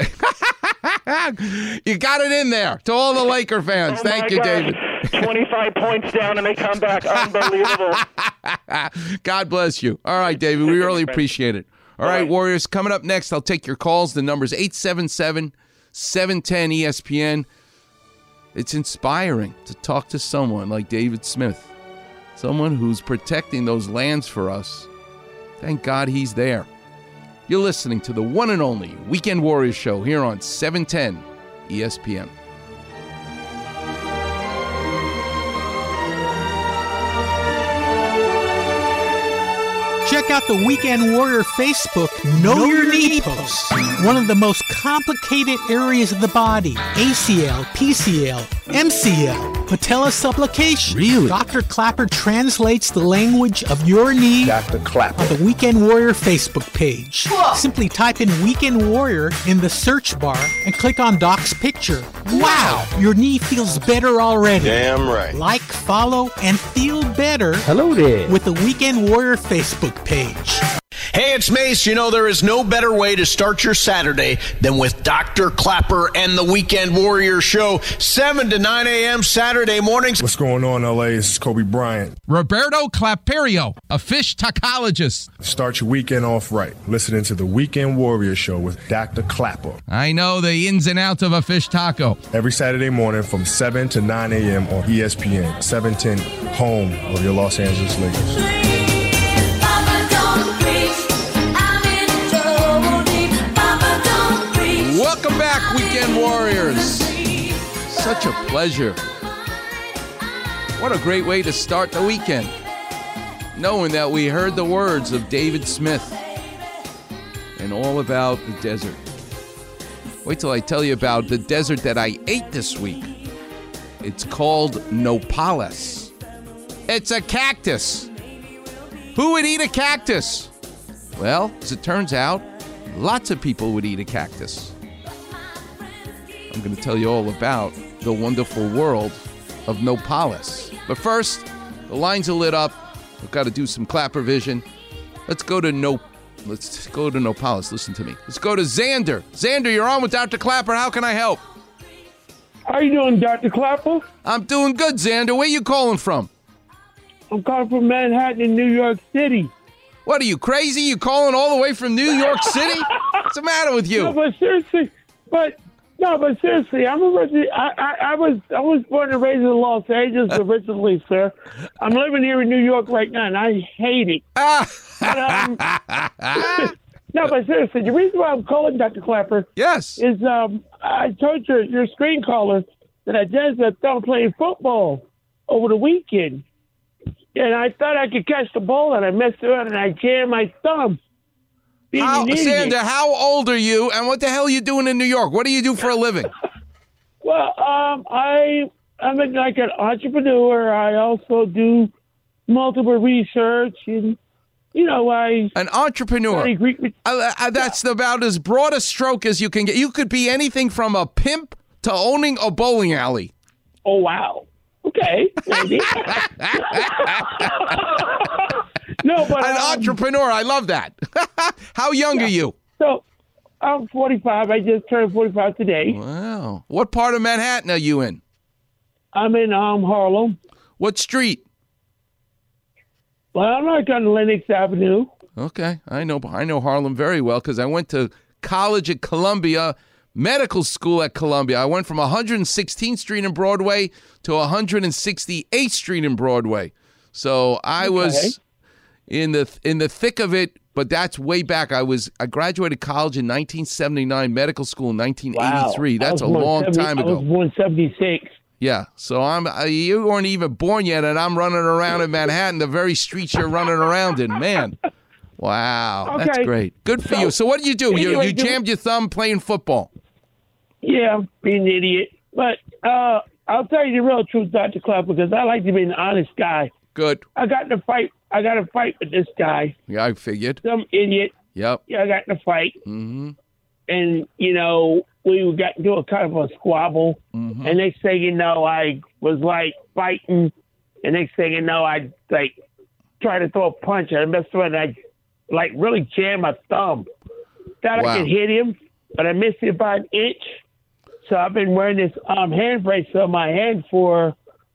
You got it in there to all the Laker fans. Oh Thank my you, gosh. David. twenty-five points down and they come back. Unbelievable. God bless you. All right, David. We really appreciate it. All right, Warriors, coming up next, I'll take your calls. The number's eight seven seven, seven one zero, E S P N. It's inspiring to talk to someone like David Smith, someone who's protecting those lands for us. Thank God he's there. You're listening to the one and only Weekend Warriors show here on seven ten E S P N. Check out the Weekend Warrior Facebook Know Your Knee post. One of the most complicated areas of the body, A C L, P C L, M C L, patella supplication. Really? Doctor Clapper translates the language of your knee Doctor Clapper. on the Weekend Warrior Facebook page. Whoa. Simply type in Weekend Warrior in the search bar and click on Doc's picture. Wow! Your knee feels better already. Damn right. Like, follow, and feel better Hello there. with the Weekend Warrior Facebook page. Hey, it's Mace. You know, there is no better way to start your Saturday than with Doctor Clapper and the Weekend Warrior Show, seven to nine a.m. Saturday mornings. What's going on, L A? This is Kobe Bryant. Roberto Claperio, a fish tacologist. Start your weekend off right. Listening to the Weekend Warrior Show with Doctor Clapper. I know the ins and outs of a fish taco. Every Saturday morning from seven to nine a.m. on E S P N, seven ten, home of your Los Angeles Lakers. Welcome back, Weekend Warriors. Such a pleasure. What a great way to start the weekend, knowing that we heard the words of David Smith and all about the desert. Wait till I tell you about the desert that I ate this week. It's called nopales. It's a cactus. Who would eat a cactus? Well, as it turns out, lots of people would eat a cactus. I'm going to tell you all about the wonderful world of nopales. But first, the lines are lit up. We've got to do some Clapper vision. Let's go to no. Let's go to nopales. Listen to me. Let's go to Xander. Xander, you're on with Doctor Clapper. How can I help? How you doing, Doctor Clapper? I'm doing good, Xander. Where you calling from? I'm calling from Manhattan in New York City. What, are you crazy? You calling all the way from New York City? What's the matter with you? No, but seriously, but no, but seriously, I'm originally, I, I, I was, I was born and raised in Los Angeles originally, sir. I'm living here in New York right now, and I hate it. but, um, no, but seriously, the reason why I'm calling Doctor Clapper, yes, is um, I told your your screen caller that I just started playing football over the weekend, and I thought I could catch the ball, and I messed around and I jammed my thumb. Being How, an idiot. Xander, how old are you, and what the hell are you doing in New York? What do you do for a living? Well, um, I I'm like an entrepreneur. I also do multiple research, and you know, I an entrepreneur. study Greek. Uh, uh, that's about as broad a stroke as you can get. You could be anything from a pimp to owning a bowling alley. Oh wow. Okay. Maybe. No, but an um, entrepreneur. I love that. How young yeah. are you? So I'm forty-five. I just turned forty-five today. Wow. What part of Manhattan are you in? I'm in um Harlem. What street? Well, I'm like on Lenox Avenue. Okay, I know. I know Harlem very well because I went to college at Columbia, medical school at Columbia. I went from one hundred sixteenth Street and Broadway to one hundred sixty-eighth Street and Broadway. So I Okay. was in the in the thick of it. But that's way back. I was I graduated college in nineteen seventy-nine, medical school in nineteen eighty-three. Wow. That's I a was born long seventy time ago. I was born seventy-six. Yeah, so I'm uh, you weren't even born yet, and I'm running around in Manhattan, the very streets you're running around in. Man, wow, that's Okay. great. Good for So, you. So what did you do? You anyway, you do- jammed your thumb playing football. Yeah, being an idiot. But uh, I'll tell you the real truth, Doctor Clapper, because I like to be an honest guy. Good. I got in a fight. I got in a fight with this guy, Yeah, I figured. some idiot. Yep. Yeah, I got in a fight, Mm-hmm. and you know we got into a kind of a squabble. Mm-hmm. And next thing you know, I was like fighting, and next thing you know, I like tried to throw a punch, and I messed around, and I like really jammed my thumb. Thought Wow. I could hit him, but I missed it by an inch. So I've been wearing this um, hand brace on my hand for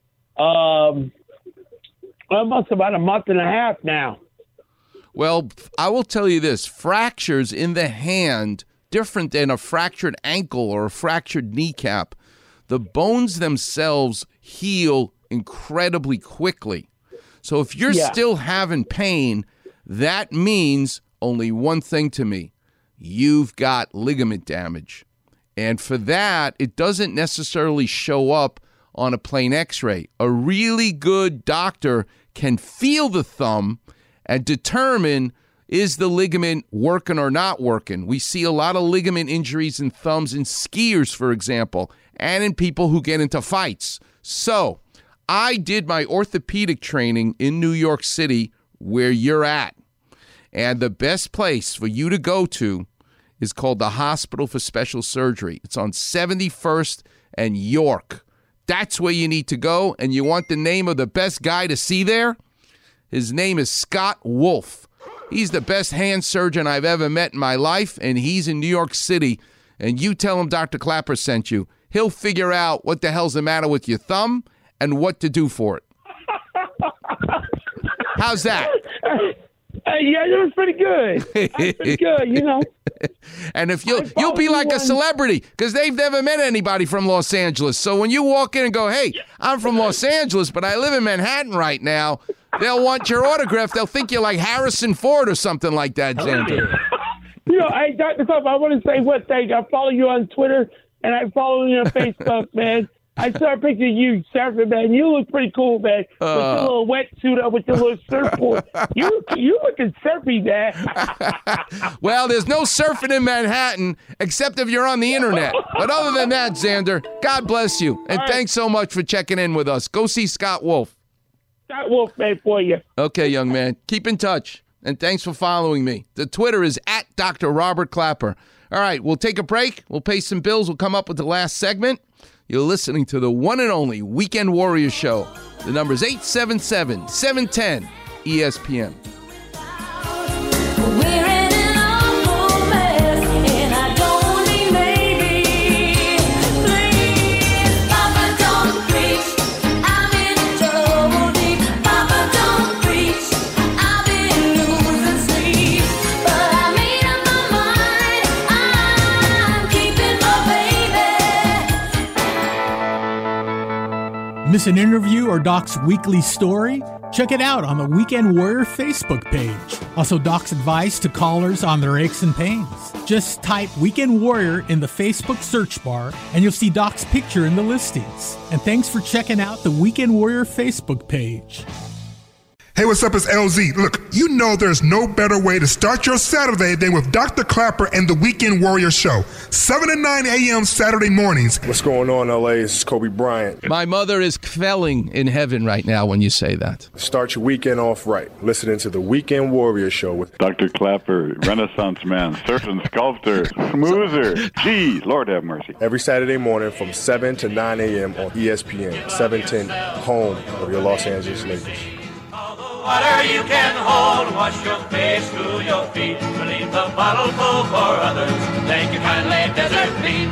um, almost about a month and a half now. Well, I will tell you this: fractures in the hand, different than a fractured ankle or a fractured kneecap. The bones themselves heal incredibly quickly. So if you're Yeah. still having pain, that means only one thing to me: you've got ligament damage. And for that, it doesn't necessarily show up on a plain x-ray. A really good doctor can feel the thumb and determine, is the ligament working or not working? We see a lot of ligament injuries in thumbs in skiers, for example, and in people who get into fights. So I did my orthopedic training in New York City, where you're at. And the best place for you to go to is called the Hospital for Special Surgery. It's on seventy-first and York. That's where you need to go. And you want the name of the best guy to see there? His name is Scott Wolf. He's the best hand surgeon I've ever met in my life, and he's in New York City. And you tell him Doctor Clapper sent you. He'll figure out what the hell's the matter with your thumb and what to do for it. How's that? Uh, yeah, that was pretty good. That was pretty good, you know. And if you'll you'll be like a celebrity, because they've never met anybody from Los Angeles. So when you walk in and go, hey, I'm from Los Angeles, but I live in Manhattan right now, they'll want your autograph. They'll think you're like Harrison Ford or something like that, Xander. You know, hey, Doctor Clapper, I want to say one thing. I follow you on Twitter, and I follow you on Facebook, man. I saw a picture of you surfing, man. You look pretty cool, man. With Uh. your little wetsuit on, with your little surfboard. You you looking surfy, man. Well, there's no surfing in Manhattan except if you're on the internet. But other than that, Xander, God bless you. And All right. thanks so much for checking in with us. Go see Scott Wolf. Scott Wolf, man, for you. Okay, young man. Keep in touch. And thanks for following me. The Twitter is at Doctor Robert Clapper. All right, we'll take a break. We'll pay some bills. We'll come up with the last segment. You're listening to the one and only Weekend Warrior Show. The number is eight seven seven, seven one zero, E S P N. Miss an interview or Doc's weekly story? Check it out on the Weekend Warrior Facebook page. Also, Doc's advice to callers on their aches and pains. Just type Weekend Warrior in the Facebook search bar and you'll see Doc's picture in the listings. And thanks for checking out the Weekend Warrior Facebook page. Hey, what's up? It's L Z. Look, you know there's no better way to start your Saturday than with Doctor Clapper and the Weekend Warrior Show. seven to nine a.m. Saturday mornings. What's going on, L A? This is Kobe Bryant. My mother is kvelling in heaven right now when you say that. Start your weekend off right. Listening to the Weekend Warrior Show with Doctor Clapper, Renaissance man, surfing sculptor, smoozer. Gee, Lord have mercy. every Saturday morning from seven to nine a.m. on E S P N, seven ten, home of your Los Angeles Lakers. Water you can hold, wash your face, cool your feet, leave the bottle full for others. Thank you kindly, Desert Pete.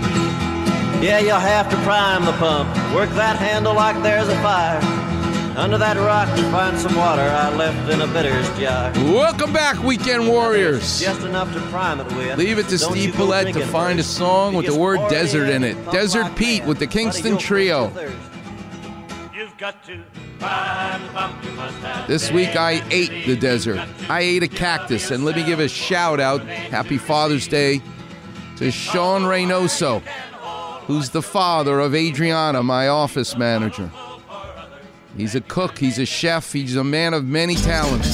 Yeah, you'll have to prime the pump, work that handle like there's a fire. Under that rock to find some water I left in a bitters jar. Welcome back, Weekend Warriors. Just enough to prime it with. Leave it to Don't Steve you go Paulette to thinking find a first. song with the Because word pour desert in it. pump Desert like Pete that. with the Buddy, Kingston go for Trio. it thirst. You've got to prime the pump, you must have This week I ate the desert. I ate a cactus. And let me give a shout out, happy Father's Day, to Sean Reynoso, who's the father of Adriana, my office manager. He's a cook, he's a chef, he's a man of many talents.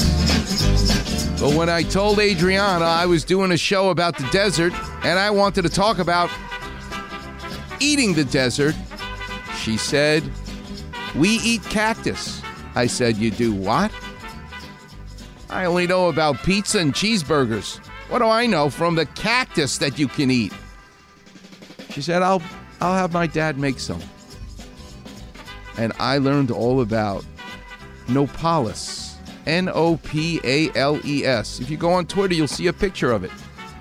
But when I told Adriana I was doing a show about the desert and I wanted to talk about eating the desert, she said, "We eat cactus." I said, "You do what?" "I only know about pizza and cheeseburgers. What do I know from the cactus that you can eat?" She said, I'll I'll have my dad make some. And I learned all about nopales. N O P A L E S. If you go on Twitter, you'll see a picture of it.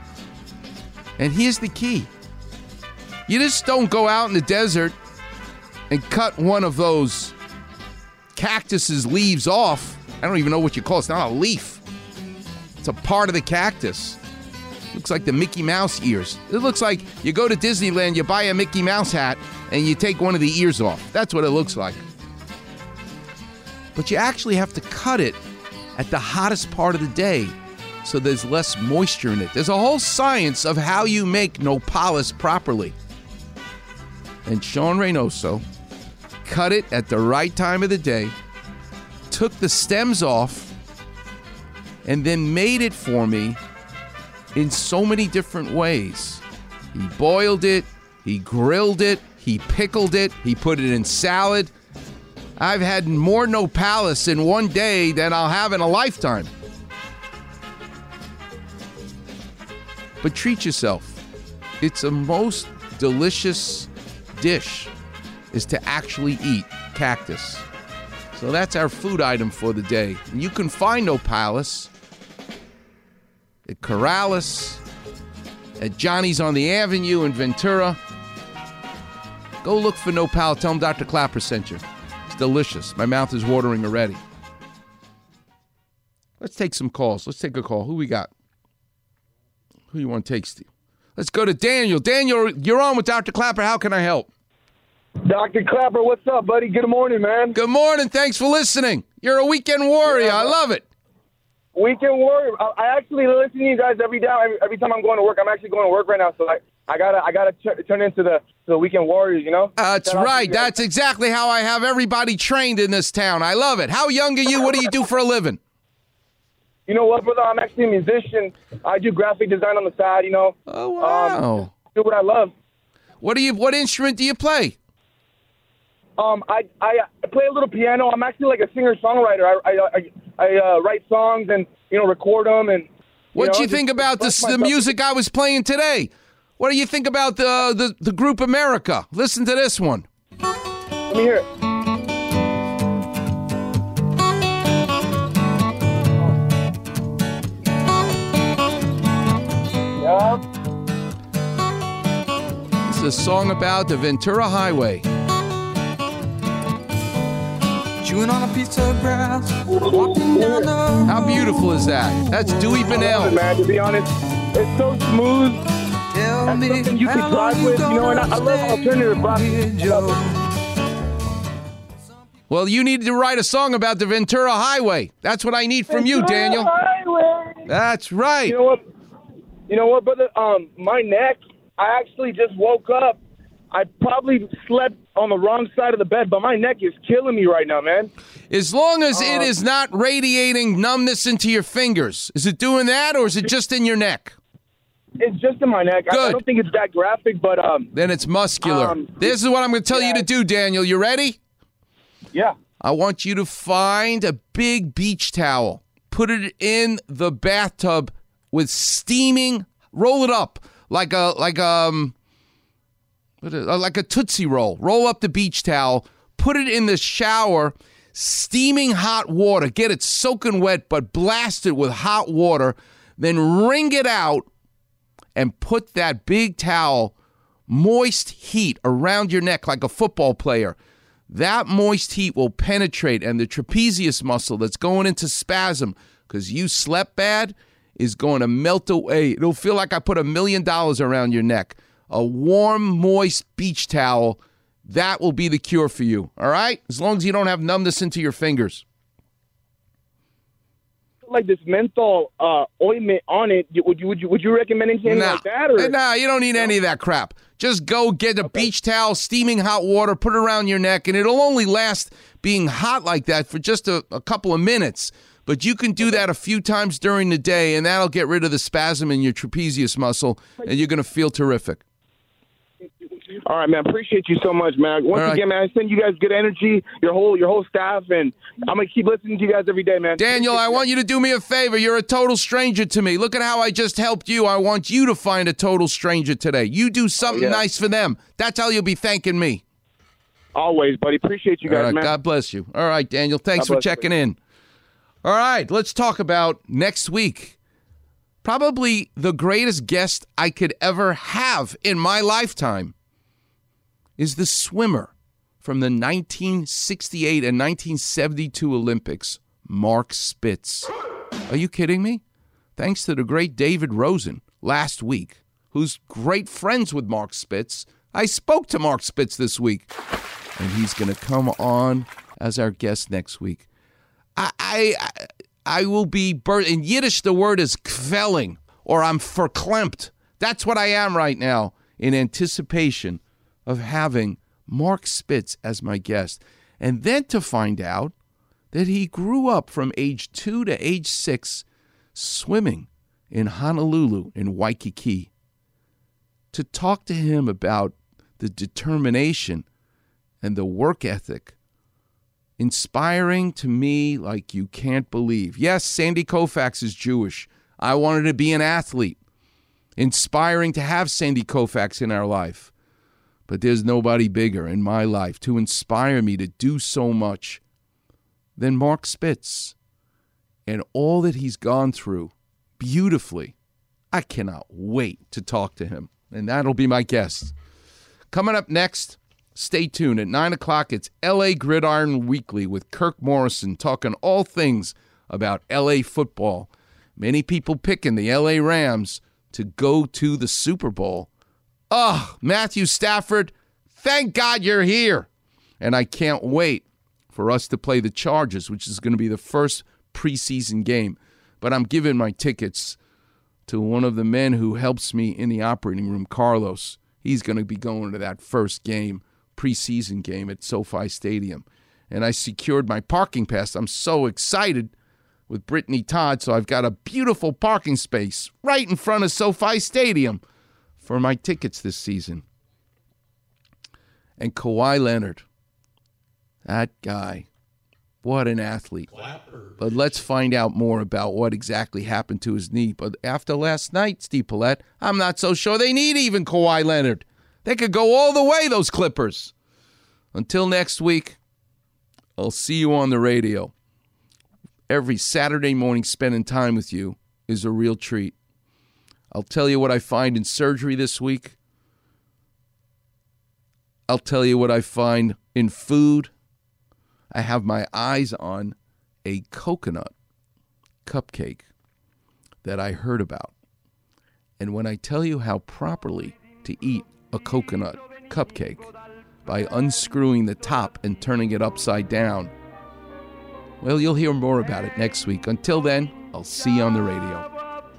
And here's the key. You just don't go out in the desert and cut one of those cactus's leaves off. I don't even know what you call it. It's not a leaf. It's a part of the cactus. Looks like the Mickey Mouse ears. It looks like you go to Disneyland, you buy a Mickey Mouse hat, and you take one of the ears off. That's what it looks like. But you actually have to cut it at the hottest part of the day so there's less moisture in it. There's a whole science of how you make nopales properly. And Sean Reynoso cut it at the right time of the day, took the stems off, and then made it for me in so many different ways. He boiled it, he grilled it, he pickled it, he put it in salad. I've had more nopales in one day than I'll have in a lifetime. But treat yourself. It's a most delicious dish is to actually eat cactus. So that's our food item for the day. And you can find nopales at Corrales, at Johnny's on the Avenue in Ventura. Go look for Nopal. Tell them Doctor Clapper sent you. It's delicious. My mouth is watering already. Let's take some calls. Let's take a call. Who we got? Who you want to take, Steve? Let's go to Daniel. Daniel, you're on with Doctor Clapper. How can I help? Doctor Clapper, what's up, buddy? Good morning, man. Good morning. Thanks for listening. You're a weekend warrior. Yeah, I love it. Weekend warrior. I, I actually listen to you guys every day. Every, every time I'm going to work, I'm actually going to work right now. So I, I gotta, I gotta ch- turn into the, the weekend warriors. You know. That's Shout out to right. you guys. That's exactly how I have everybody trained in this town. I love it. How young are you? What do you do for a living? You know what, brother? I'm actually a musician. I do graphic design on the side. You know. Oh wow. Um, do what I love. What do you? What instrument do you play? Um, I, I I play a little piano. I'm actually like a singer-songwriter. I I, I, I uh, write songs and, you know, record them. And What do know, you think just about express this, the myself. music I was playing today? What do you think about the, the, the group America? Listen to this one. Let me hear it. Yeah. It's a song about the Ventura Highway. Chewing on a piece of grass, walking down the How beautiful is that? That's Dewey I love Bunnell. it, man, to be honest. It's so smooth. Tell That's me something you how can long drive you with, you know, and I, I gonna love stay alternative rock. here, Joe. Well, you need to write a song about the Ventura Highway. That's what I need from you, Daniel. Highway. That's right. You know what? You know what, brother? Um, my neck. I actually just woke up. I probably slept on the wrong side of the bed, but my neck is killing me right now, man. As long as it Uh, is not radiating numbness into your fingers. Is it doing that, or is it just in your neck? It's just in my neck. I, I Good. don't think it's that graphic, but um, Then it's muscular. Um, this is what I'm going to tell you to do, Daniel. You ready? yeah. I want you to find a big beach towel. Put it in the bathtub with steaming. Roll it up like a like um what is- uh, like a Tootsie Roll. Roll up the beach towel. Put it in the shower. Steaming hot water. Get it soaking wet, but blast it with hot water. Then wring it out and put that big towel, moist heat around your neck like a football player. That moist heat will penetrate, and the trapezius muscle that's going into spasm because you slept bad is going to melt away. It'll feel like I put a million dollars around your neck. A warm, moist beach towel, that will be the cure for you, all right? As long as you don't have numbness into your fingers. Like this menthol uh, ointment on it. Would you would you would you recommend anything Nah. like that? Or? Nah, you don't need any of that crap. Just go get a beach towel, steaming hot water, put it around your neck, and it'll only last being hot like that for just a, a couple of minutes. But you can do that a few times during the day, and that'll get rid of the spasm in your trapezius muscle, and you're going to feel terrific. All right, man. Appreciate you so much, man. Once All right. again, man, I send you guys good energy, your whole your whole staff, and I'm gonna keep listening to you guys every day, man. Daniel, I want you to do me a favor. You're a total stranger to me. Look at how I just helped you. I want you to find a total stranger today. You do something yeah. nice for them. That's how you'll be thanking me. Always, buddy. Appreciate you guys, All right, man. God bless you. All right, Daniel, thanks God for bless you. checking in. All right, let's talk about next week. Probably the greatest guest I could ever have in my lifetime is the swimmer from the nineteen sixty-eight and nineteen seventy-two Olympics, Mark Spitz. Are you kidding me? Thanks to the great David Rosen last week, who's great friends with Mark Spitz. I spoke to Mark Spitz this week, and he's going to come on as our guest next week. I I, I will be bur- in Yiddish. The word is kvelling, or I'm verklempt. That's what I am right now in anticipation of having Mark Spitz as my guest, and then to find out that he grew up from age two to age six swimming in Honolulu in Waikiki. To talk to him about the determination and the work ethic, inspiring to me like you can't believe. Yes, Sandy Koufax is Jewish. I wanted to be an athlete. Inspiring to have Sandy Koufax in our life. But there's nobody bigger in my life to inspire me to do so much than Mark Spitz and all that he's gone through beautifully I cannot wait to talk to him, and that'll be my guest. Coming up next, stay tuned. At nine o'clock, it's L A Gridiron Weekly with Kirk Morrison, talking all things about L A football. Many people picking the L A Rams to go to the Super Bowl. Oh, Matthew Stafford, thank God you're here. And I can't wait for us to play the Chargers, which is going to be the first preseason game. But I'm giving my tickets to one of the men who helps me in the operating room, Carlos. He's going to be going to that first game, preseason game at SoFi Stadium. And I secured my parking pass. I'm so excited with Brittany Todd, so I've got a beautiful parking space right in front of SoFi Stadium for my tickets this season. And Kawhi Leonard, that guy, what an athlete. But let's find out more about what exactly happened to his knee. But after last night, Steve Paulette, I'm not so sure they need even Kawhi Leonard. They could go all the way, those Clippers. Until next week, I'll see you on the radio. Every Saturday morning spending time with you is a real treat. I'll tell you what I find in surgery this week. I'll tell you what I find in food. I have my eyes on a coconut cupcake that I heard about. And when I tell you how properly to eat a coconut cupcake by unscrewing the top and turning it upside down, well, you'll hear more about it next week. Until then, I'll see you on the radio.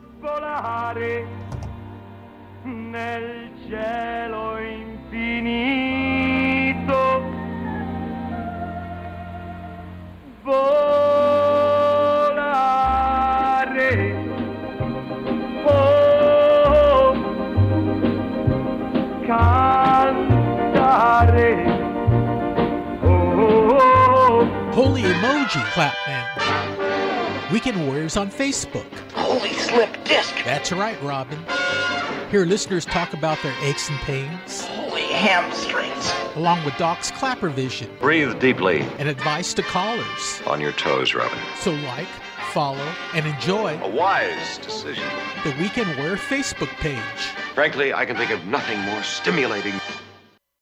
Nel cielo infinito volare, oh, cantare, oh. Holy emoji, Clapman. Weekend Warriors on Facebook. Holy slip disc. That's right, Robin. Hear listeners talk about their aches and pains. Holy hamstrings. Along with Doc's Clapper Vision. Breathe deeply. And advice to callers. On your toes, Robin. So like, follow, and enjoy A wise decision. the Weekend Warrior Facebook page. Frankly, I can think of nothing more stimulating.